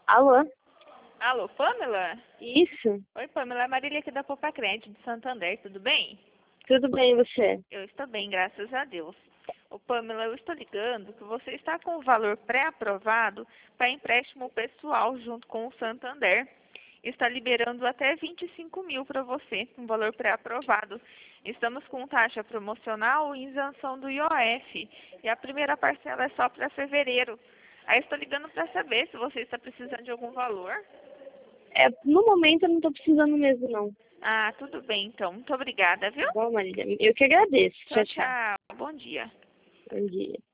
Alô? Alô, Pamela? Isso? Oi, Pamela. É Marília aqui da Poupa Crédito de Santander. Tudo bem? Tudo bem, e você? Eu estou bem, graças a Deus. Ô, Pamela, eu estou ligando que você está com o valor pré-aprovado para empréstimo pessoal junto com o Santander. Está liberando até 25 mil para você, um valor pré-aprovado. Estamos com taxa promocional e isenção do IOF. E a primeira parcela é só para fevereiro. Aí estou ligando para saber se você está precisando de algum valor. No momento eu não tô precisando mesmo, não. Ah, tudo bem então. Muito obrigada, viu? Tá bom, Marília? Eu que agradeço. Tchau, Tchau, tchau. tchau. Bom dia. Bom dia.